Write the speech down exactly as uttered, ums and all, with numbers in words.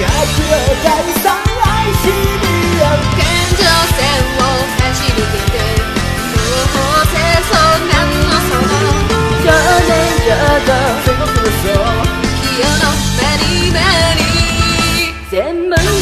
解散愛しによ天井線を走り抜けて東方戦争なんのその少年よと戦国無双清のメリメリ全部